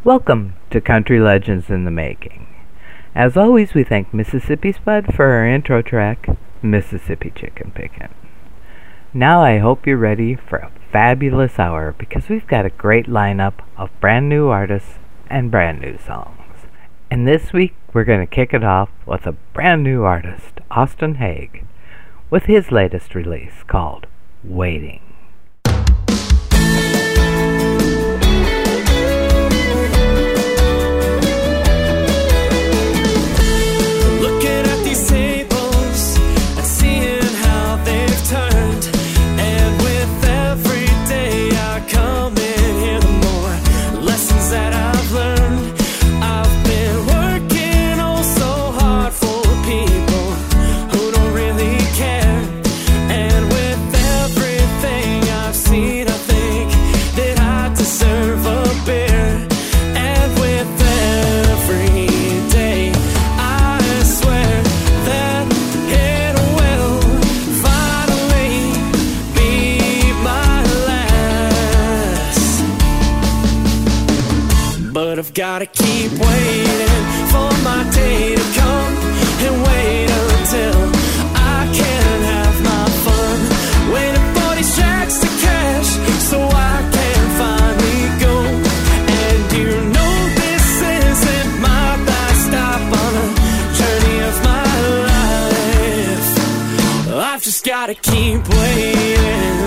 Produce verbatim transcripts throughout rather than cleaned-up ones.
Welcome to Country Legends in the Making. As always, we thank Mississippi Spud for our intro track, Mississippi Chicken Pickin'. Now I hope you're ready for a fabulous hour because we've got a great lineup of brand new artists and brand new songs. And this week we're going to kick it off with a brand new artist, Austin Haig, with his latest release called Waiting. Gotta keep waiting for my day to come and wait until I can have my fun. Waiting for these tracks to crash so I can finally go. And you know this isn't my last stop on a journey of my life. I've just gotta keep waiting.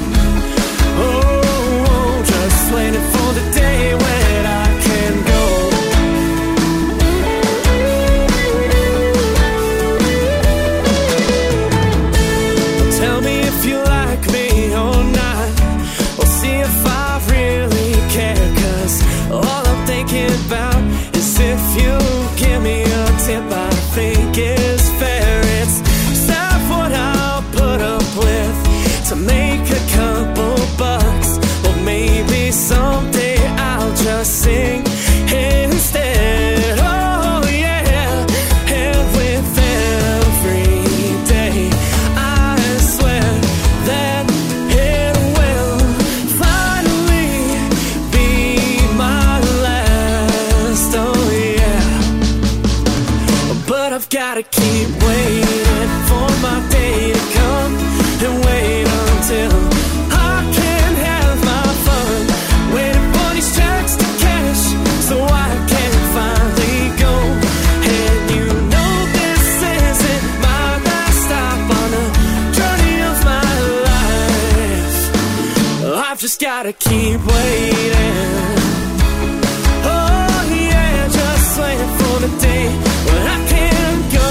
Oh, just waiting for the day when I about is if you give me a tip I think is fair. It's stuff what I'll put up with to make a couple bucks. Or maybe someday I'll just sing instead. Oh yeah, and with every day I swear that it will finally be my last. I've gotta keep waiting for my day to come and wait until I can have my fun. Waiting for these tracks to cash so I can finally go. And you know this isn't my last stop on the journey of my life. I've just gotta keep waiting. Oh yeah, just waiting for the day when I can go.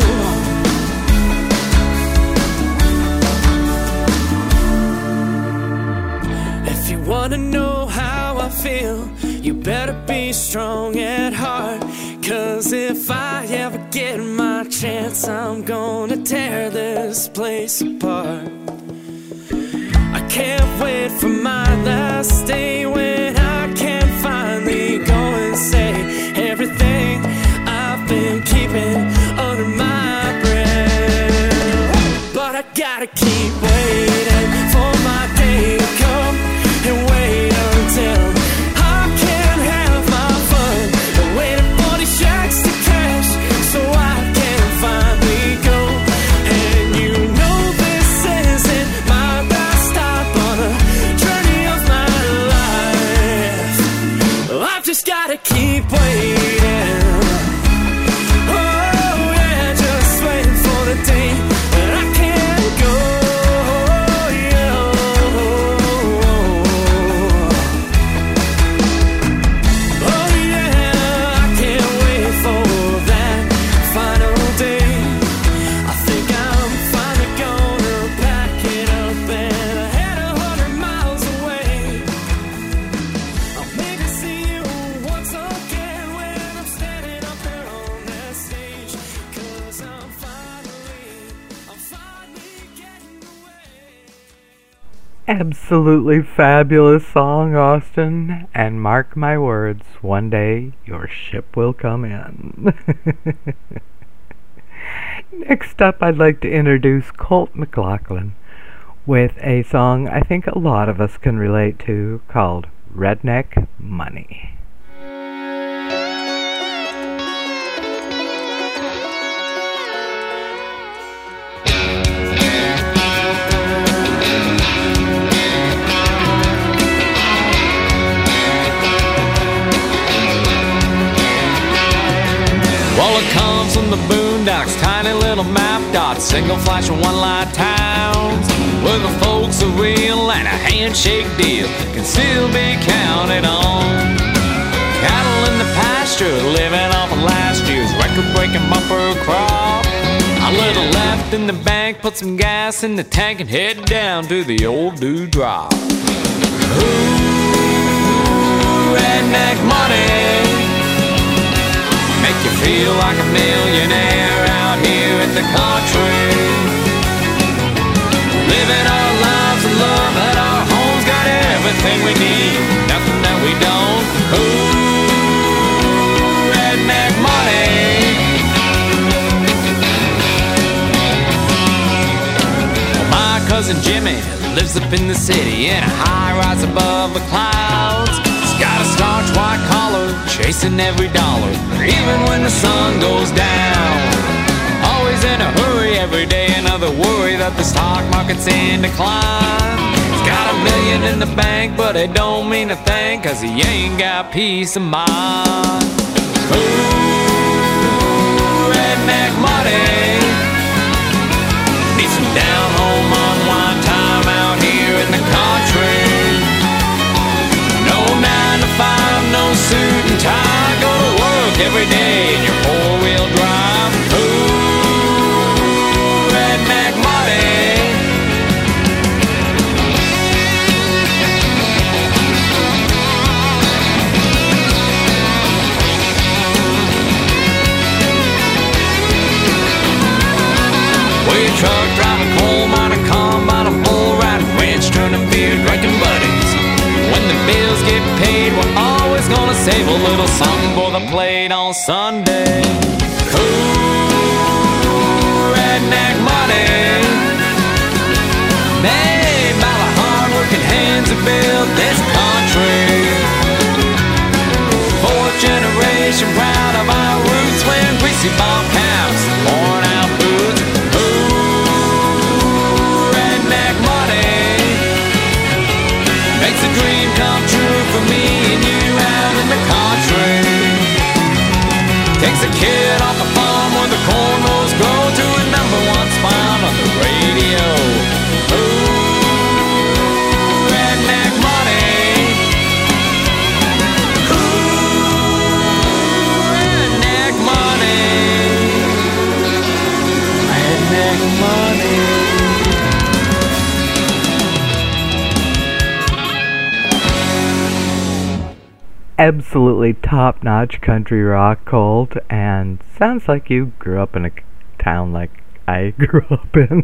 If you wanna know how I feel, you better be strong at heart. Cause if I ever get my chance, I'm gonna tear this place apart. I can't wait for my last day when I can finally go and say everything I've been keeping under my breath. But I gotta keep waiting for my day to come and wait until I can have my fun. Waiting for these tracks to crash so I can finally go. And you know this isn't my last stop on a journey of my life. I've just gotta keep waiting. Absolutely fabulous song, Austin, and mark my words, one day your ship will come in. Next up, I'd like to introduce Colt McLaughlin with a song I think a lot of us can relate to called Redneck Money. All it comes from the boondocks, tiny little map dots, single flash and one light towns, where the folks are real and a handshake deal can still be counted on. Cattle in the pasture, living off of last year's record-breaking bumper crop. A little left in the bank, put some gas in the tank and head down to the old dewdrop. Ooh, redneck money, make you feel like a millionaire out here in the country. Living our lives of love at our homes, got everything we need, nothing that we don't. Ooh, redneck money. Well, my cousin Jimmy lives up in the city in a high rise above the clouds. He's got a starch white collar, chasing every dollar, even when the sun goes down. Always in a hurry every day, another worry that the stock market's in decline. He's got a million in the bank, but it don't mean a thing, cause he ain't got peace of mind. Ooh, redneck money, need some down home unwind time out here in the country. No nine to five, no suit and tie, go to work every day in your four-wheel drive. Ooh, redneck money. Well, your truck driving, coal mining, combine, a bull riding, ranch turning, beer drinking buddies. When the bills get paid, we're always gonna save a little something for the plate on Sunday. Ooh, redneck money, made by the hard-working hands that built this country. Fourth generation, proud of our roots, when greasy ball caps, worn out boots. Ooh, redneck money makes a dream come true for me and you out in the country. Takes a kid off the farm where the cornrows grow to a number one spot on the radio. Ooh, redneck money. Ooh, redneck money. Redneck money. Absolutely top-notch country rock, Colt, and sounds like you grew up in a town like I grew up in.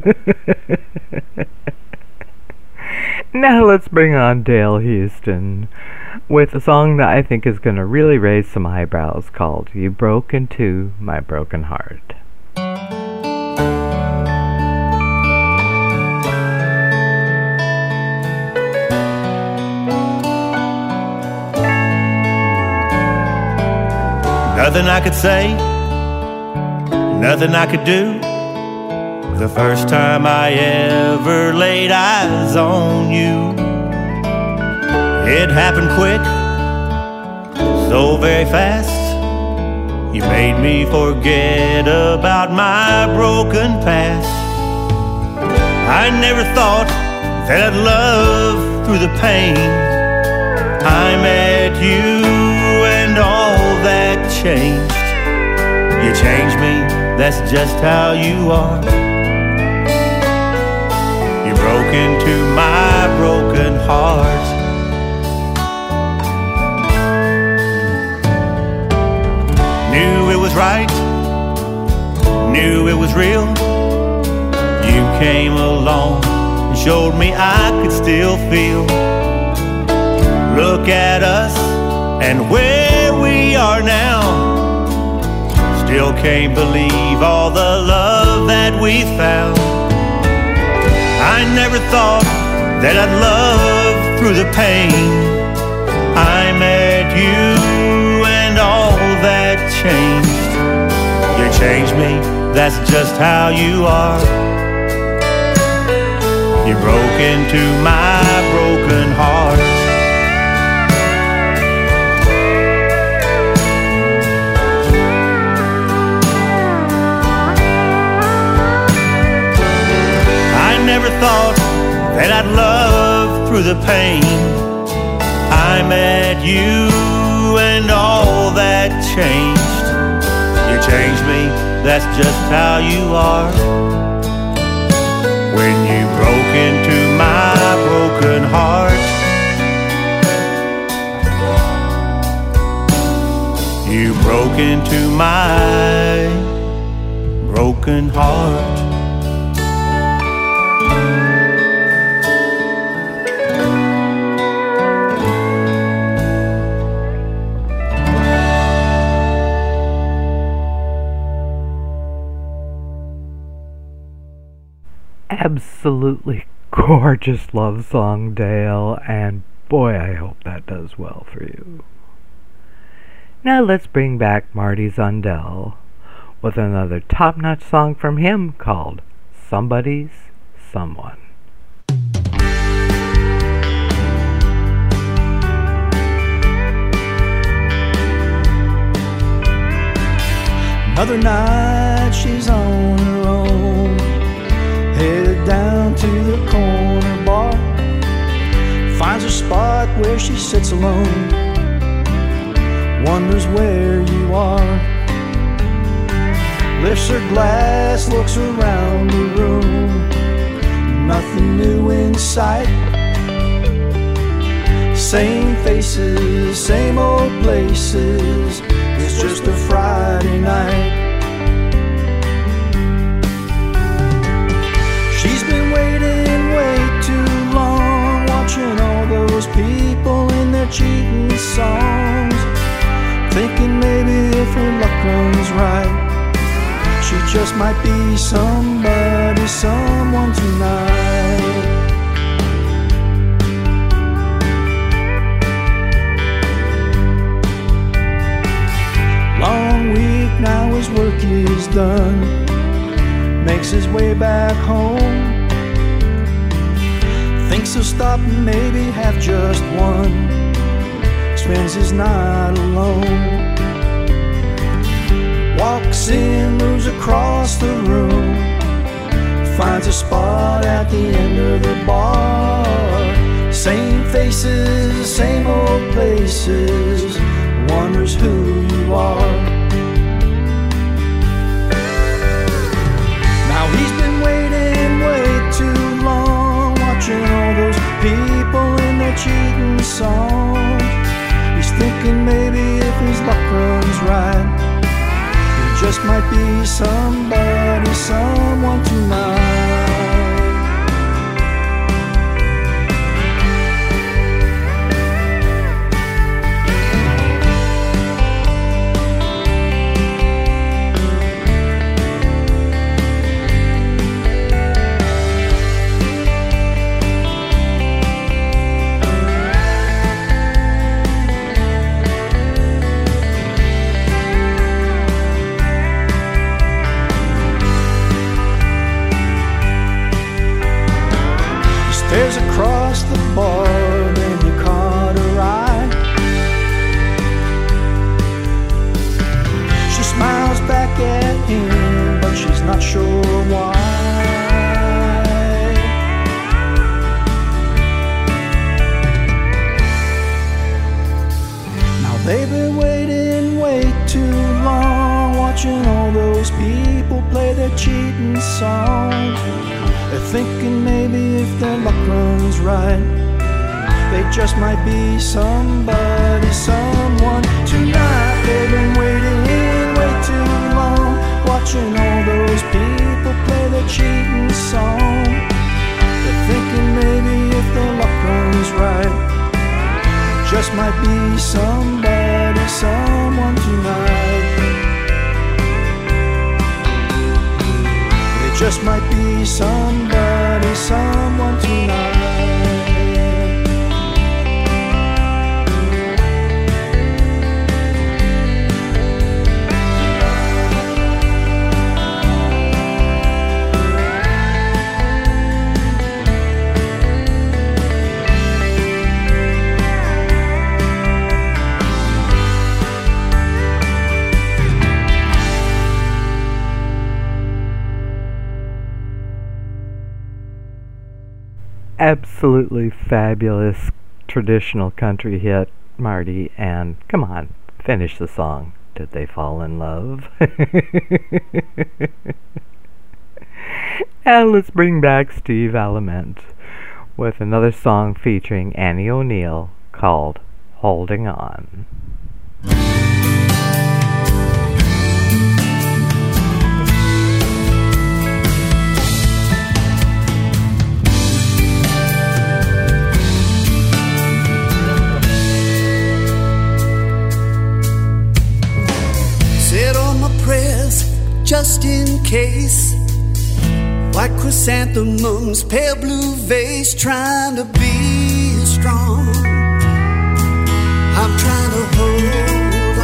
Now let's bring on Dale Houston with a song that I think is going to really raise some eyebrows called You Broke Into My Broken Heart. Nothing I could say, nothing I could do. The first time I ever laid eyes on you, it happened quick, so very fast. You made me forget about my broken past. I never thought that I'd love through the pain. I met you and all that changed. You changed me, that's just how you are. You broke into my broken heart. Knew it was right, knew it was real. You came along and showed me I could still feel. Look at us and where we are now. Still can't believe all the love that we found. I never thought that I'd love through the pain. I met you and all that changed. You changed me, that's just how you are. You broke into my broken heart. through the pain, I met you and all that changed. You changed me, that's just how you are. When you broke into my broken heart, you broke into my broken heart. Absolutely gorgeous love song, Dale, and boy, I hope that does well for you. Now let's bring back Marty Zundel with another top-notch song from him called Somebody's Someone. Another night she's on her own, headed down to the corner bar, finds a spot where she sits alone, wonders where you are, lifts her glass, looks around the room, nothing new in sight, same faces, same old places, it's just a Friday night. She's been waiting way too long, watching all those people in their cheating songs, thinking maybe if her luck runs right, she just might be somebody, someone tonight. Long week now, his work is done, makes his way back home, thinks he'll stop and maybe have just one, spends his night alone, walks in, moves across the room, finds a spot at the end of the bar, same faces, same old places, wonders who you are. Now he's been waiting way too long, watching all those people in their cheating songs, he's thinking maybe if his luck runs right, he just might be somebody, someone tonight. Stares across the bar, then you caught her eye. She smiles back at him, but she's not sure why. Now they've been waiting way too long, watching all those people play their cheating songs. They're thinking maybe if their luck runs right, they just might be somebody, someone tonight. They've been waiting way too long, watching all those people play their cheating song. They're thinking maybe if their luck runs right, they just might be somebody, someone tonight. Just might be somebody, someone tonight. absolutely fabulous traditional country hit, Marty, and come on, finish the song. Did they fall in love? And let's bring back Steve Aliment with another song featuring Annie O'Neill called Holding On. Said all my prayers just in case. White chrysanthemums, pale blue vase, trying to be strong. I'm trying to hold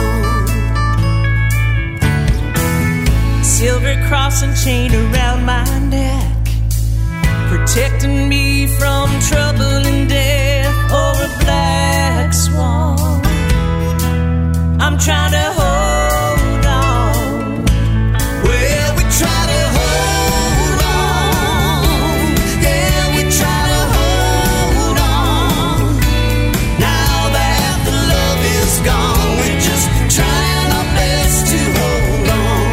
on. Silver cross and chain around my neck, protecting me from trouble and death, or a black swan. I'm trying to hold on. Well, we try to hold on. Yeah, we try to hold on. Now that the love is gone, we're just trying our best to hold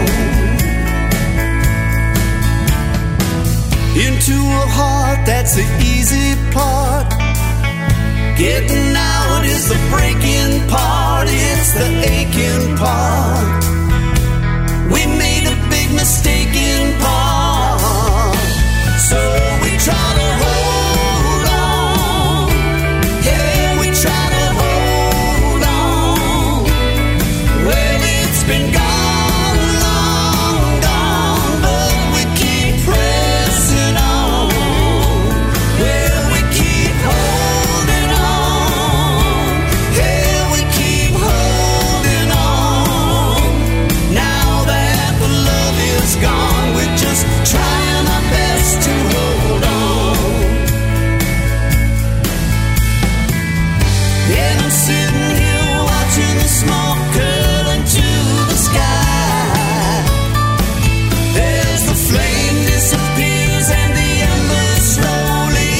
on. Into a heart, that's the easy part. Getting out is the breaking part. It's the aching part. We made a big mistake in part. So we try to hold on. Yeah, we try to hold on. Well, it's been gone, long gone, but we keep pressing on. Well, we keep holding on. Yeah, we keep holding on. Now that the love is gone, we're just trying our best to hold on. And I'm sitting here watching the smoke curl into the sky. As the flame disappears and the embers slowly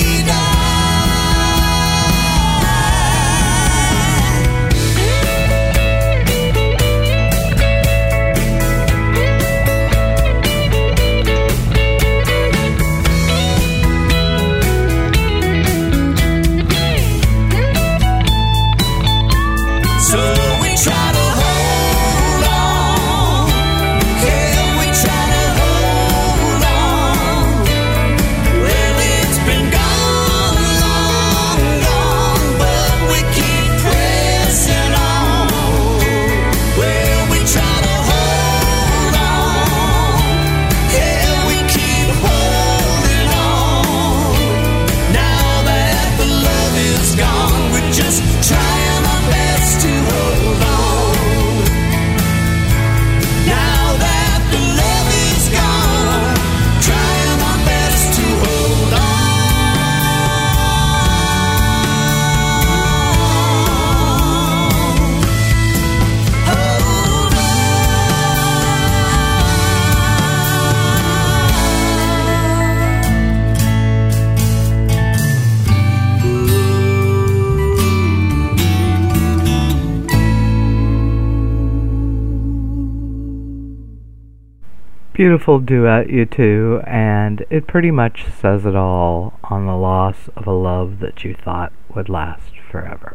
So we try to hold on. Yeah, we try to hold on. Well, it's been gone, long gone, but we keep pressing on. Well, we try to hold on. Yeah, we keep holding on. Now that the love is gone, we're just trying our best to hold on. Now that the love is gone, trying our best to hold on. Hold Beautiful duet, you two, and it pretty much says it all on the loss of a love that you thought would last forever.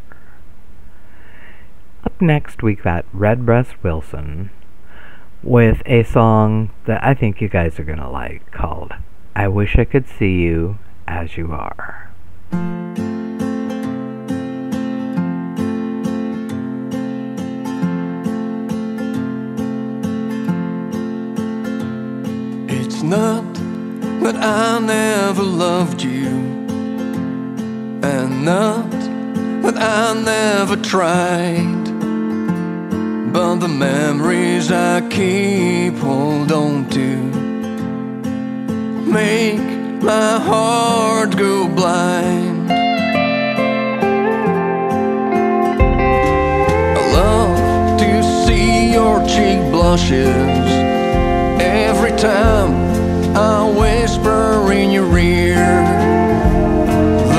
Up next, we got Redbreast Wilson with a song that I think you guys are gonna like called I Wish I Could See You As You Are. It's not that I never loved you, and not that I never tried, but the memories I keep hold on to make my heart go blind. I love to see your cheek blushes every time I whisper in your ear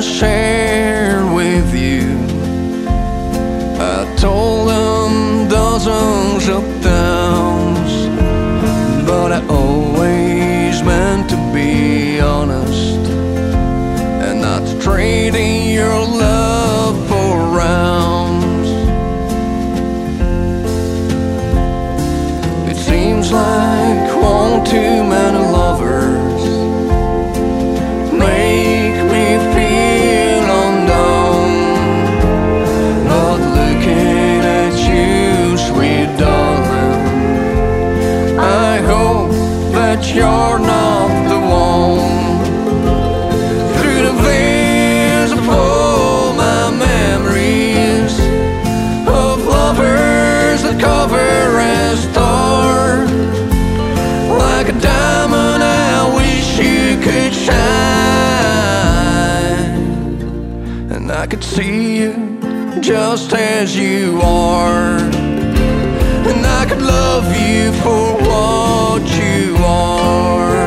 shared with you. I told them dozens of times, but I always meant to be honest and not trading your love for rounds. It seems like one too many lovers make me feel undone. But looking at you, sweet darling, I hope that you're not the one. Through the veins of all my memories of lovers that cover and star, like a diamond I wish you could shine, and I could see you just as you are, and I could love you for what you are.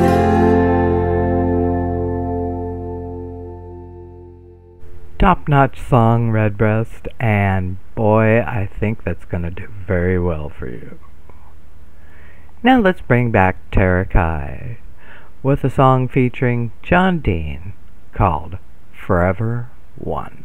Top-notch song, Redbreast, and boy, I think that's going to do very well for you. Now let's bring back Tara Kai with a song featuring John Dean called Forever One.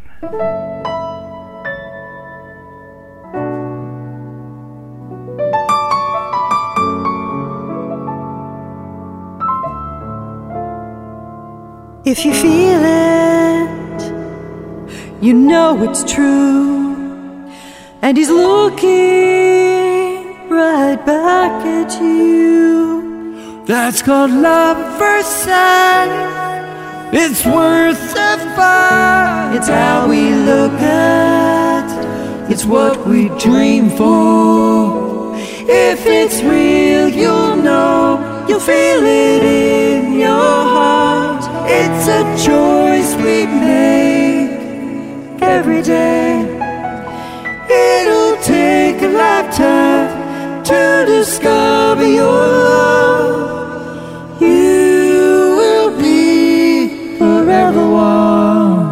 If you feel it, you know it's true, and he's looking right back at you. That's called love at first sight. It's worth the fight. It's how we look at, it's what we dream for. if it's real, you'll know, you'll feel it in your heart. It's a choice we make every day. It'll take a lifetime to discover your love. You will be forever one.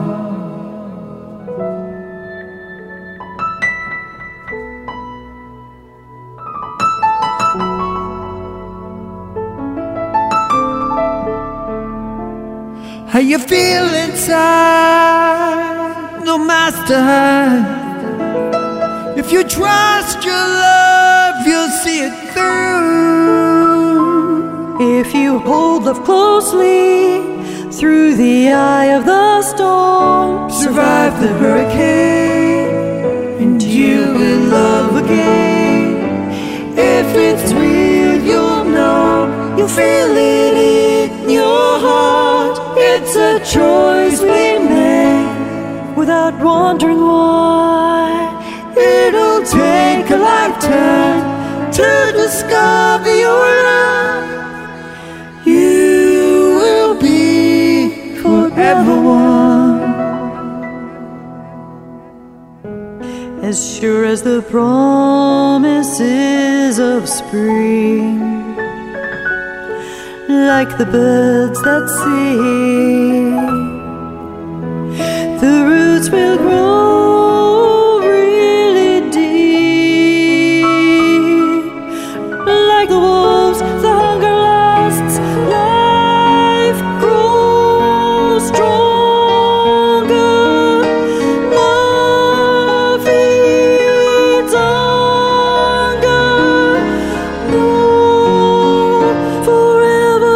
How you feel inside, no master. If you trust your love, you'll see it through. If you hold love closely through the eye of the storm, survive the hurricane, and you will love again. If it's real, you'll know, you'll feel it in your heart. It's a choice we make without wondering why. It'll take a lifetime to discover your love. You will be forever one. As sure as the promises of spring, like the birds that sing, the roots will grow really deep. Like the wolves, the hunger lasts, life grows stronger. Love feeds hunger. Oh, forever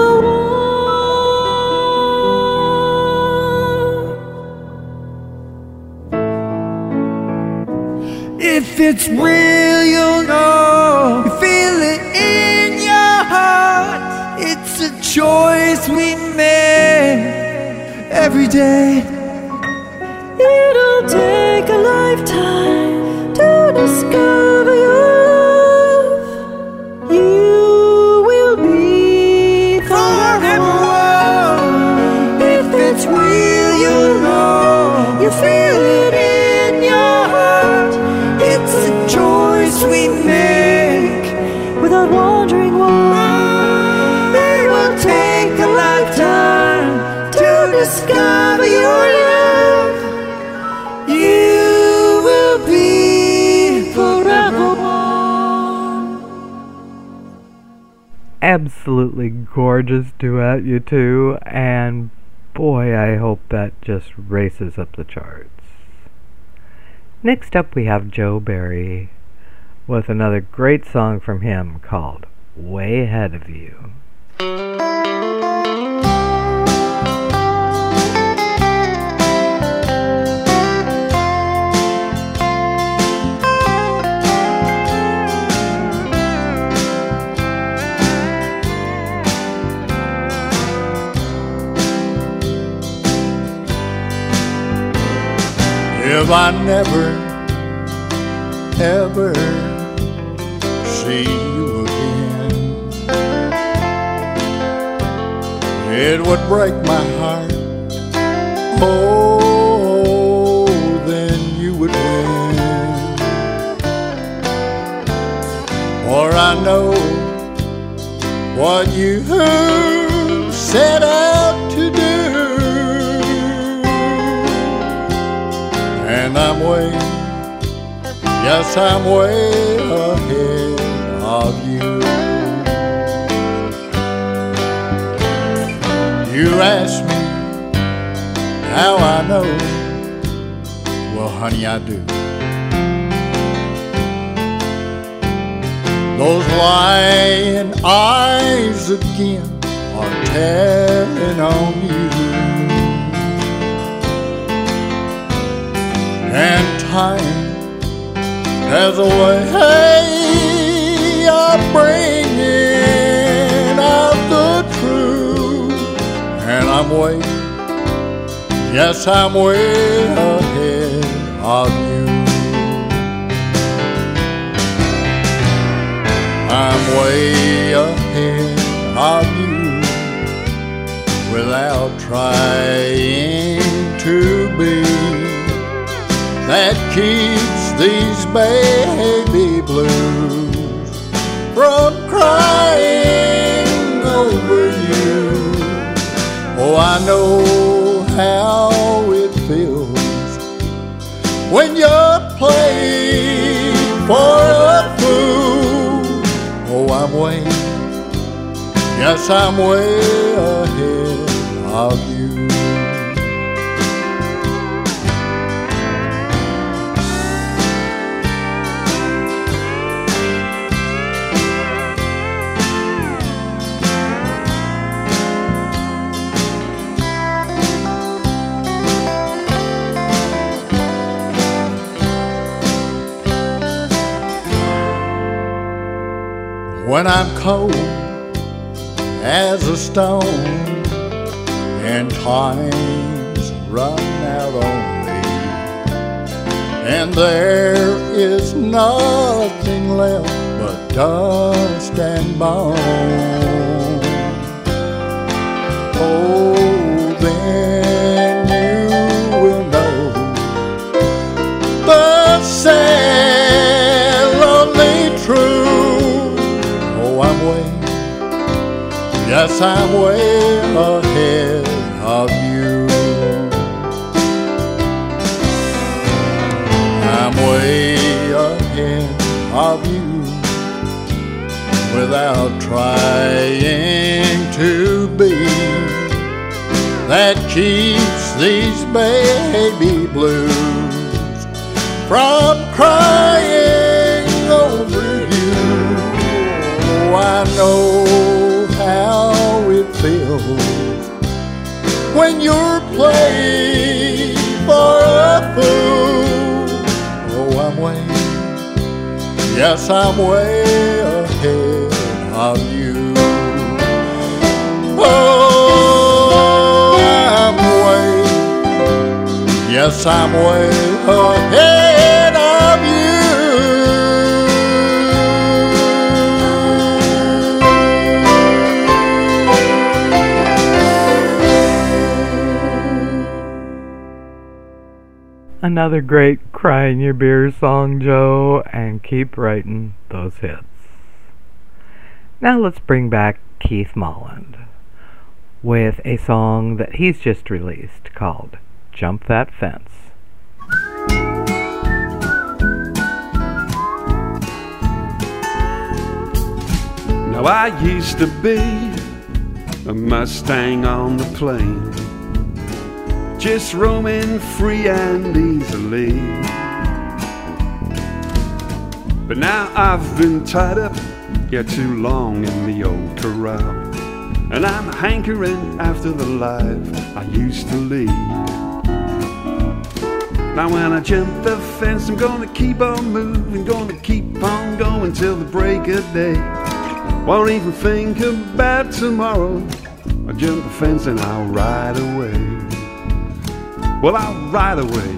one. If it's real, you'll know, you feel it in your heart. It's a choice we make every day. It'll take a lifetime to discover your love. You will be forever one. If it's real, you'll know, you feel it in your heart. It's a choice we make without wondering why. It will take a lifetime to discover your love. absolutely gorgeous duet, you two, and boy, I hope that just races up the charts. Next up we have Joe Barry with another great song from him called Way Ahead of You. If I never, ever see you again, it would break my heart. Oh, then you would win. For I know what you set out to do, and I'm way, yes, I'm way ahead of you. You ask me how I know, well, honey, I do. Those lying eyes again are telling on you, and time has a way of bringing out the truth, and I'm way, yes, I'm way ahead of you. I'm way ahead of you without trying to be. That keeps these baby blues from crying over you. Oh, I know how it feels when you're playing for a fool. Oh, I'm way, yes, I'm way ahead of you. When I'm cold as a stone and time's run out on me, and there is nothing left but dust and bone, oh, then you will know the sad, lonely truth. I'm way, yes, I'm way ahead of you. I'm way ahead of you without trying to be. That keeps these baby blues from crying over you. I know how it feels when you're playing for a fool. Oh, I'm way, yes, I'm way ahead of you. Oh, I'm way, yes, I'm way ahead of you. Another great Cry in Your Beer song, Joe, and keep writing those hits. Now let's bring back Keith Molland with a song that he's just released called Jump That Fence. Now Now I used to be a Mustang on the plain, just roaming free and easily. But now I've been tied up, yeah, too long in the old corral, and I'm hankering after the life I used to lead. Now when I jump the fence, I'm gonna keep on moving, gonna keep on going till the break of day. Won't even think about tomorrow. I'll jump the fence and I'll ride away. Well, I'll ride away.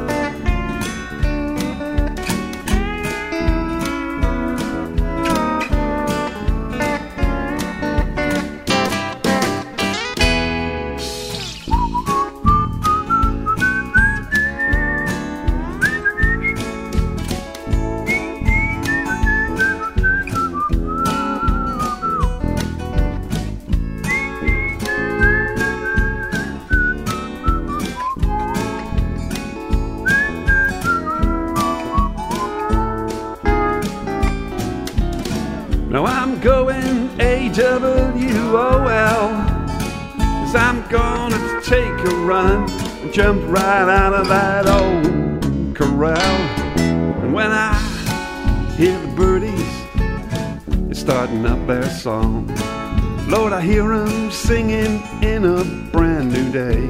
Now I'm going A W O L, 'cause I'm gonna take a run and jump right out of that old corral. And when I hear the birdies, they're starting up their song, Lord, I hear them singing in a brand new day.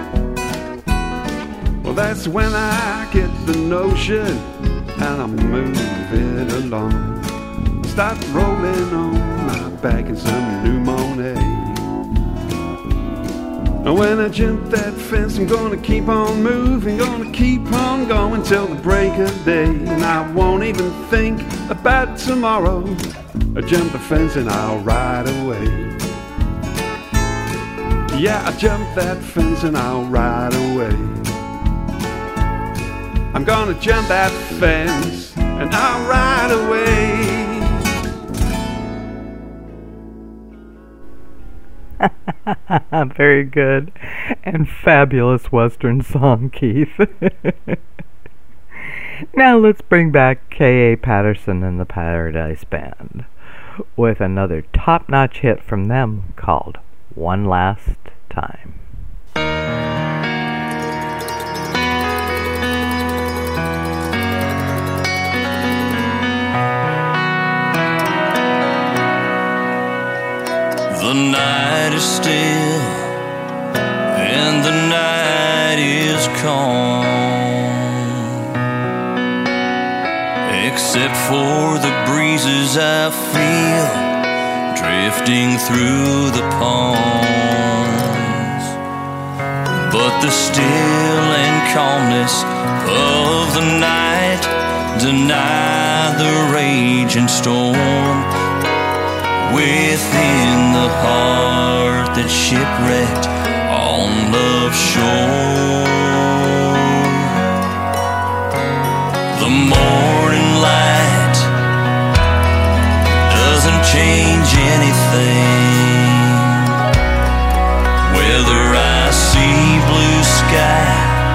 Well, that's when I get the notion and I move it along. Start rolling on my back in some new Monet. And when I jump that fence, I'm gonna keep on moving, gonna keep on going till the break of day. And I won't even think about tomorrow. I jump the fence and I'll ride away. Yeah, I jump that fence and I'll ride away. I'm gonna jump that fence and I'll ride away. Very good and fabulous Western song, Keith. Now let's bring back K A Patterson and the Paradise Band with another top-notch hit from them called One Last Time. The night is still and the night is calm, except for the breezes I feel drifting through the palms. But the still and calmness of the night deny the raging storm within the heart that's shipwrecked on love's shore. The morning light doesn't change anything, whether I see blue sky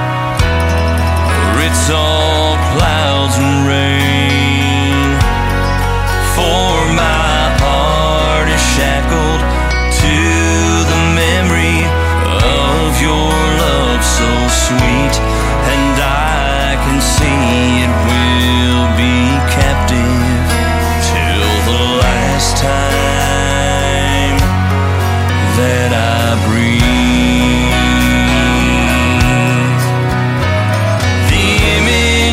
or it's all clouds and rain. For my heart is shackled to the memory of your love so sweet, and I can see it will be captive till the last time that I breathe. The image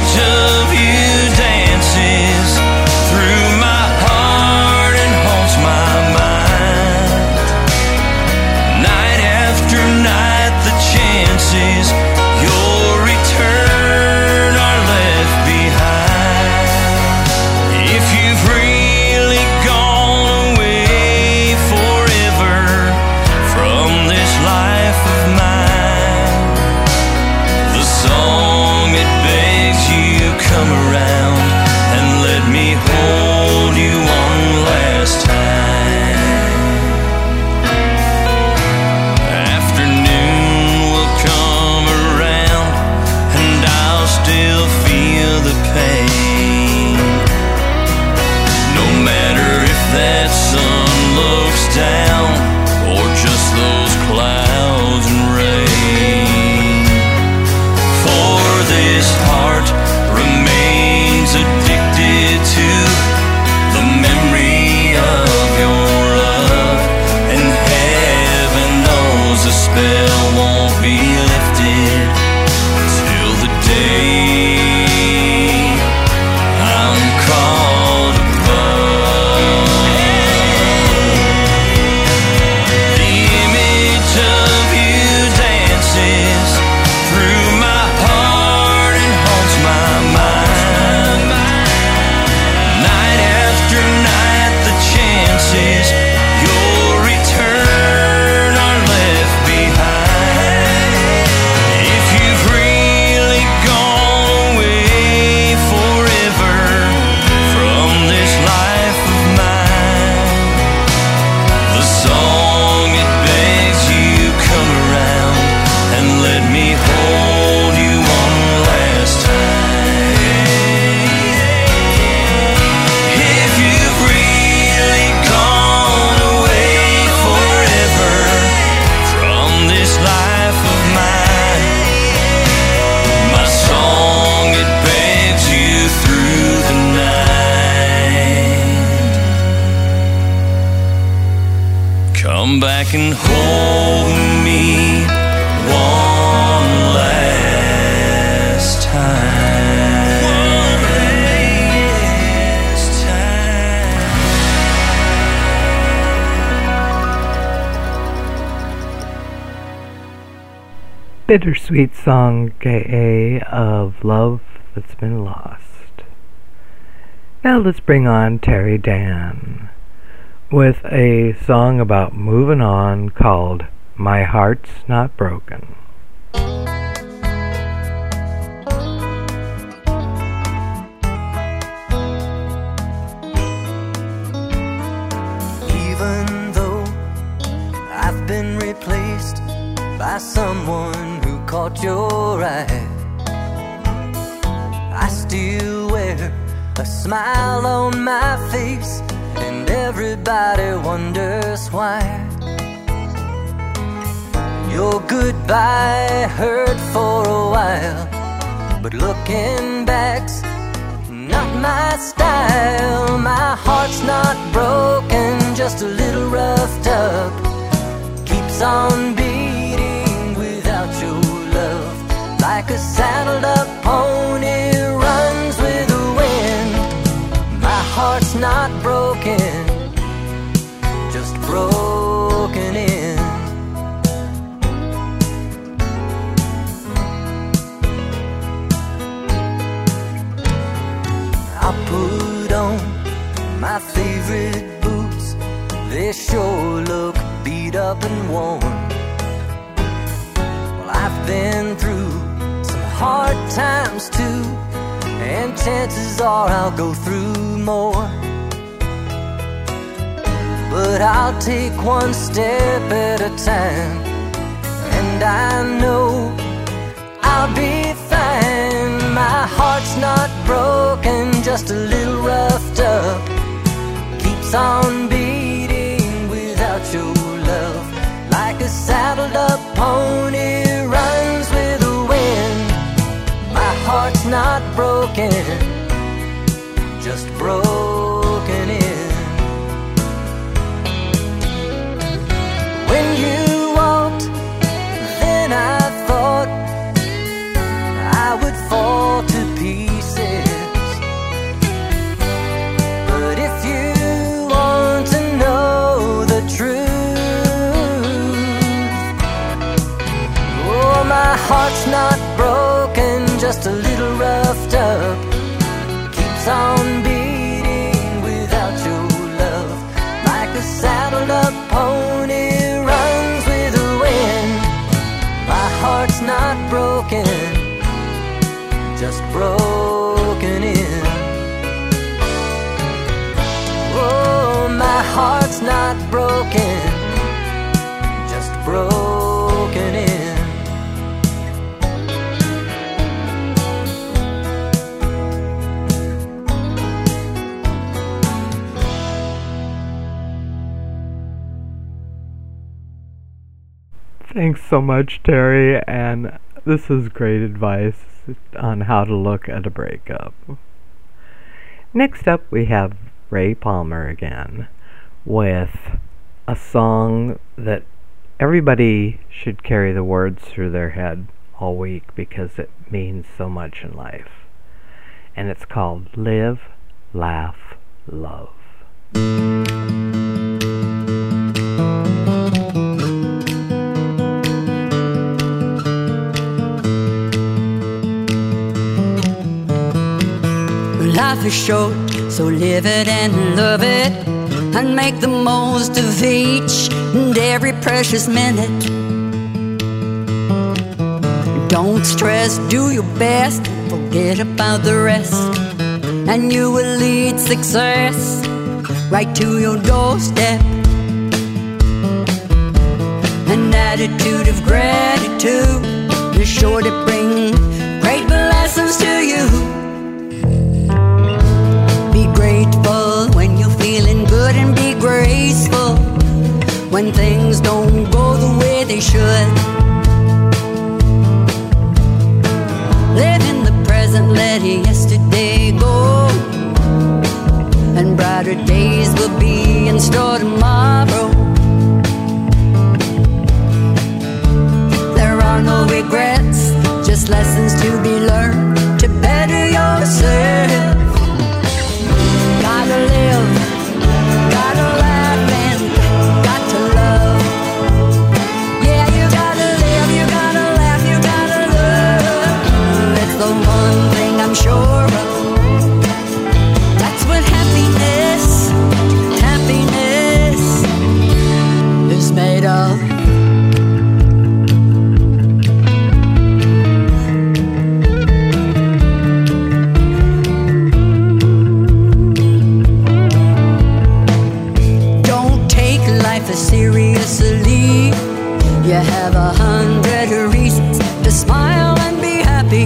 can hold me one last time. One last time. Bittersweet song K A of love that's been lost. Now let's bring on Terry Dan with a song about moving on called My Heart's Not Broken. Even though I've been replaced by someone who caught your eye, I still wear a smile on my face, and everybody wonders why. Your goodbye hurt for a while, but looking back's not my style. My heart's not broken, just a little roughed up. Keeps on beating without your love, like a saddled up pony runs with the wind. My heart's not broken, just broken in. I put on my favorite boots, they sure look beat up and worn. Well, I've been through some hard times too, and chances are I'll go through more. But I'll take one step at a time, and I know I'll be fine. My heart's not broken, just a little roughed up. Keeps on beating without your love, like a saddled up pony runs with the wind. My heart's not broken, just broken in. When you walked, then I thought I would fall to pieces. But if you want to know the truth, oh, my heart's not broken, just a little roughed up. Keeps on beating without your love, like a saddled up pony runs with the wind. My heart's not broken, just broken in. Oh, my heart's not broken, just broken in. Thanks so much, Terry, and this is great advice on how to look at a breakup. Next up, we have Ray Palmer again with a song that everybody should carry the words through their head all week because it means so much in life. And it's called Live, Laugh, Love. Life is short, so live it and love it, and make the most of each and every precious minute. Don't stress, do your best, forget about the rest, and you will lead success right to your doorstep. An attitude of gratitude is sure to bring great blessings to you. Be grateful when you're feeling good, and be graceful when things don't go the way they should. Live in the present, let yesterday go, and brighter days will be in store tomorrow. lessons to be learned to better yourself. Gotta live, gotta laugh, and got to love. Yeah, you gotta live, you gotta laugh, you gotta love. It's the one thing I'm sure of. That's what happiness, happiness is made of. Seriously, you have a hundred reasons to smile and be happy.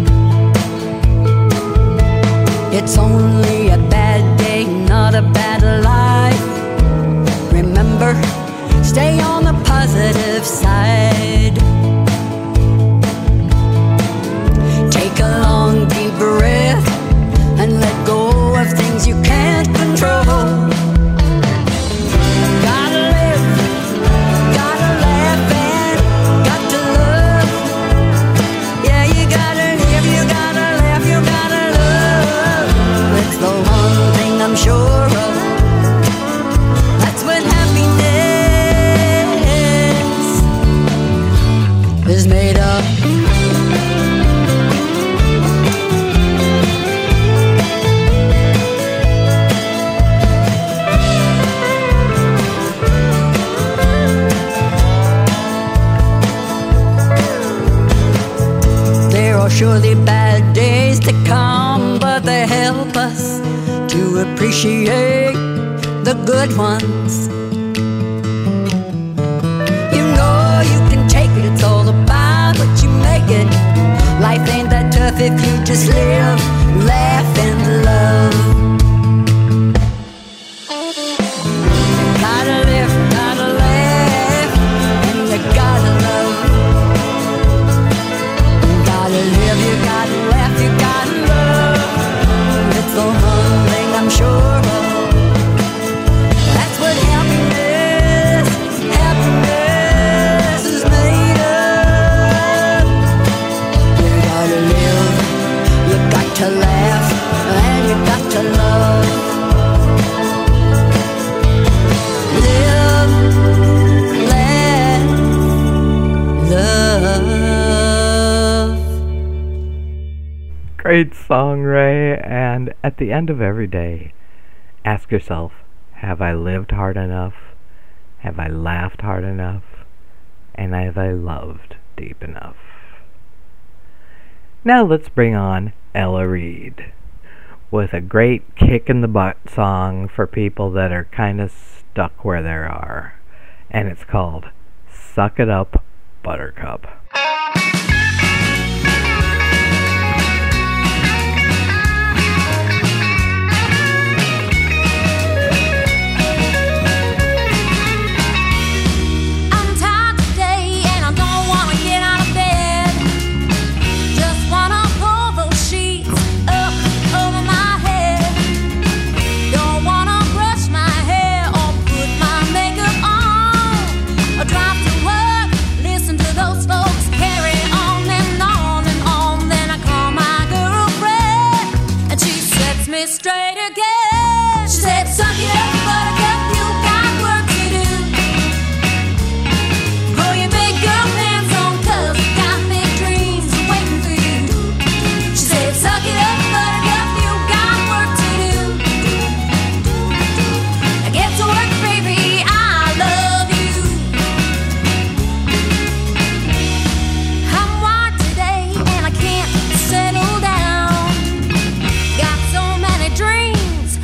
It's only a bad day, not a bad life. Remember, stay on the positive side. Take a long deep breath and let go of things you can't control. I'm sure of. That's what happiness is made of. There are surely bad days to come, but they help us to appreciate the good ones. You know you can take it, it's all about what you make it. Life ain't that tough if you just live, laugh and love. Gotta live, gotta laugh, and you gotta love. Gotta live, you gotta laugh, you gotta love. It's the one thing I'm sure of. That's what happiness, happiness is made of. You gotta live, you got to laugh, and you got to love. Live, laugh, love. Great song, Ray. And at the end of every day, ask yourself, have I lived hard enough? Have I laughed hard enough? And have I loved deep enough? Now let's bring on Ella Reed with a great kick in the butt song for people that are kind of stuck where they are. And it's called Suck It Up, Buttercup. Drive to work, listen to those folks carry on and on. dreams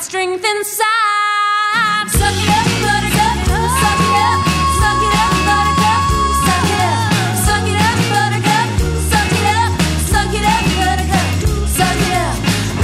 strength inside. Suck it up, buttercup, suck it up, suck it up, buttercup, suck it up, suck it up, buttercup, suck it up, suck it up, buttercup, suck it up.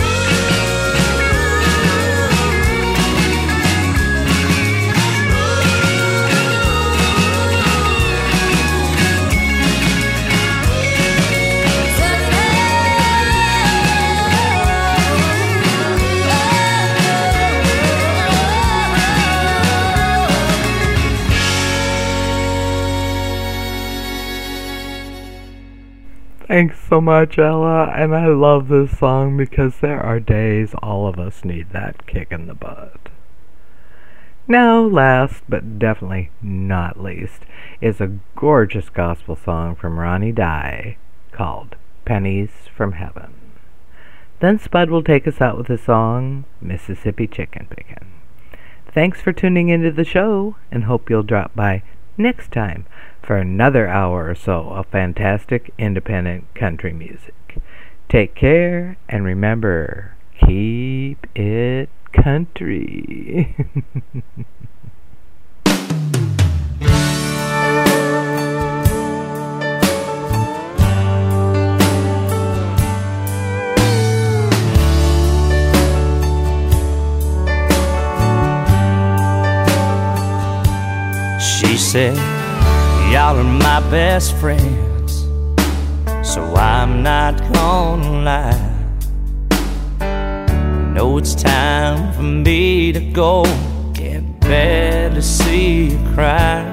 Thanks so much, Ella, and I love this song because there are days all of us need that kick in the butt. Now, last but definitely not least, is a gorgeous gospel song from Ronnie Dye called Pennies from Heaven. Then Spud will take us out with the song Mississippi Chicken Pickin'. Thanks for tuning into the show, and hope you'll drop by next time for another hour or so of fantastic independent country music. Take care, and remember, keep it country. She said, y'all are my best friends, so I'm not gonna lie. I know it's time for me to go, can't bear to see you cry.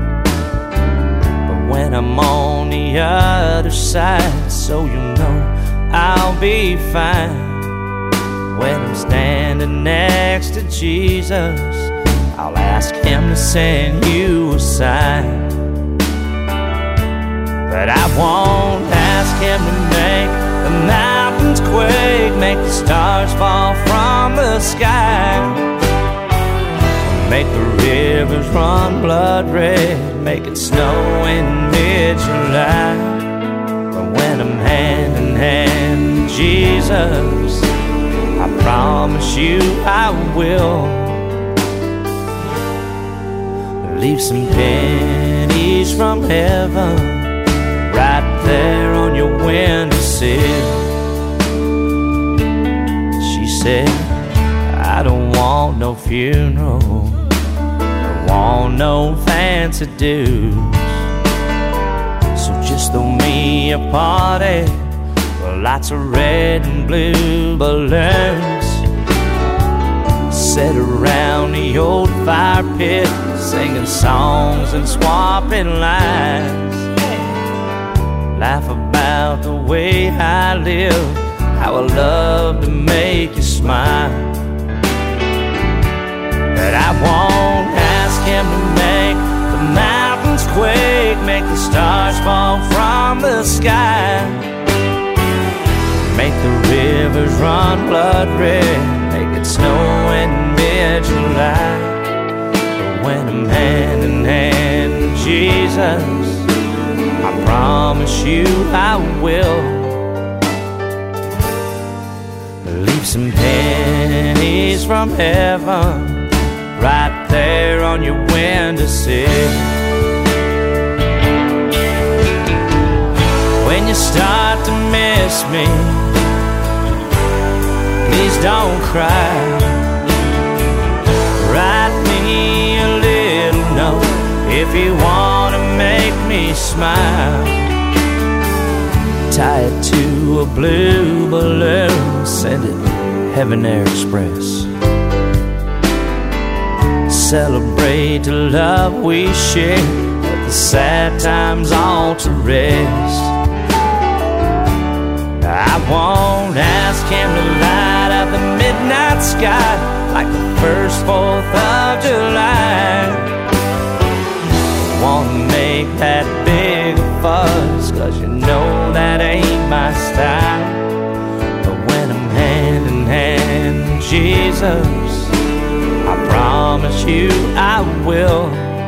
But when I'm on the other side, so you know I'll be fine. When I'm standing next to Jesus, I'll ask him to send you a sign. But I won't ask him to make the mountains quake, make the stars fall from the sky, make the rivers run blood red, make it snow in mid-July. But when I'm hand in hand with Jesus, I promise you I will leave some pennies from heaven right there on your windowsill. She said, I don't want no funeral, don't want no fancy dues, so just throw me a party with lots of red and blue balloons. Sit around the old fire pit, singing songs and swapping lines. Laugh about the way I live, how I love to make you smile. But I won't ask him to make the mountains quake, make the stars fall from the sky, make the rivers run blood red, make it snow in mid-July. But when I'm hand in hand with Jesus, I promise you I will leave some pennies from heaven right there on your windowsill. When you start to miss me, please don't cry. Write me a little note if you want to make me smile. Tie it to a blue balloon, send it Heaven Air Express. Celebrate the love we share, put the sad times all to rest. I won't ask him to light up the midnight sky like the first fourth of July. I won't make that big a fuss, cause you know that ain't my style. But when I'm hand in hand with Jesus, I promise you I will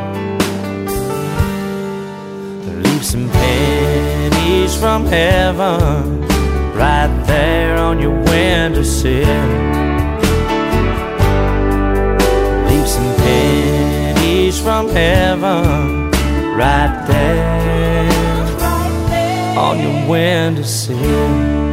leave some pennies from heaven right there on your windowsill. from heaven right there on your windowsill.